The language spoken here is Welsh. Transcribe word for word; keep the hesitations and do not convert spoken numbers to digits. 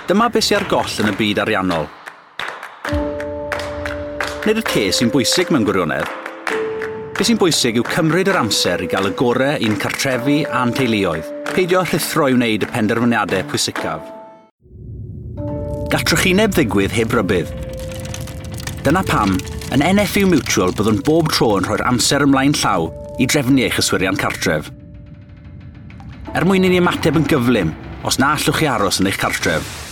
Dyma beth sy'n ar goll yn y byd ariannol. Nid y te sy'n bwysig mewn gwirionedd. Be sy'n bwysig yw cymryd yr amser i gael y gorau i'n cartrefi a'n teuluoedd, peidio rhithro i wneud y penderfyniadau pwysicaf. Gall trychineb ddigwydd heb rybydd. Dyna pam, yn N F U Mutual byddwn bob tro yn rhoi'r amser ymlaen llaw i drefnu eich yswirion cartref. Er mwyn i ni ymateb yn gyflym, os na allwch chi aros yn eich cartref,